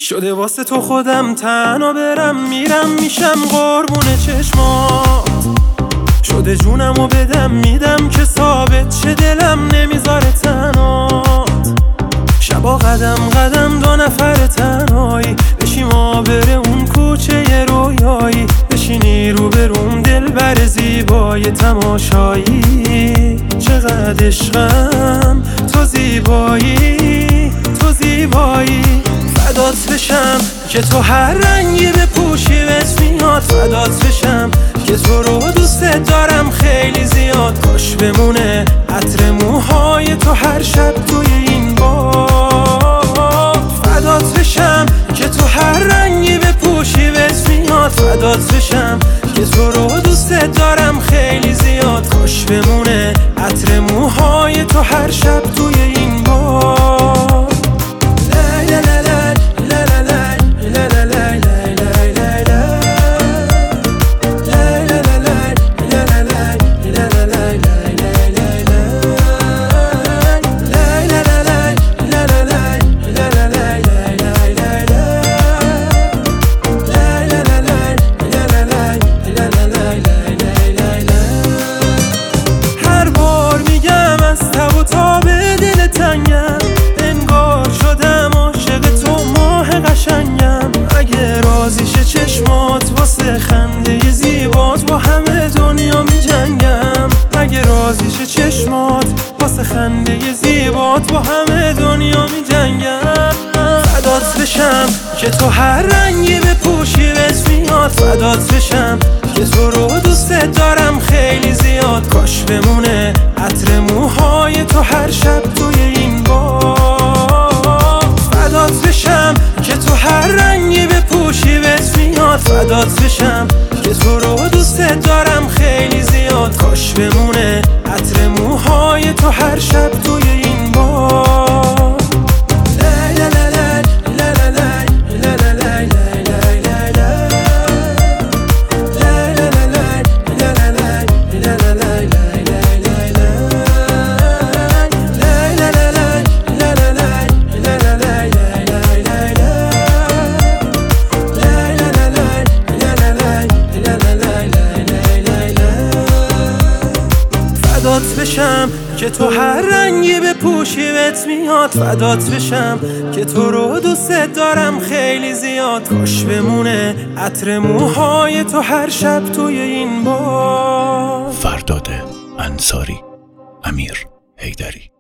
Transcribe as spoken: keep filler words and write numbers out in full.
شده واسه تو خودم تنها برم میرم میشم قربون چشمات. شده جونمو بدم میدم که ثابت شه دلم نمیذاره تنهات. شبا قدم قدم دو نفر تنهایی بشیم ما بره اون کوچه رویایی. بشینی رو بروم دل بر زیبای تماشایی. چقدر عشقم تو زیبایی تو زیبایی. فدات بشم که تو هر رنگی بپوشی بهت میاد. فدات بشم که تو رو دوست دارم خیلی زیاد. کاش بمونه عطر موهای تو هر شب توی این باغ. فدات بشم که تو هر رنگی بپوشی بهت میاد. فدات بشم که تو رو دوست دارم خیلی زیاد. کاش بمونه عطر موهای تو هر شب توی این باغ. انگار شدم عاشق تو ماه قشنگم. اگه راضیشه چشمات واسه خنده زیبات با همه دنیا می جنگم. اگه راضیشه چشمات واسه خنده زیبات با همه دنیا می جنگم. فدات بشم که تو هر رنگی بپوشی بهت میاد. فدات بشم که تو رو دوست دارم خیلی زیاد. کاش بمونه عطر موهای تو هر شب توی این باغ. فدات بشم که تو هر رنگی بپوشی بهت میاد. فدات بشم که تو رو دوست دارم خیلی زیاد. کاش بمونه عطر موهای تو هر شب توی این باغ. فدات بشم که تو هر رنگی بپوشی بهت میاد. فدات بشم که تو رو دوست دارم خیلی زیاد. کاش بمونه عطر موهای تو هر شب توی این باغ. فرداد انصاری، امیر حیدری.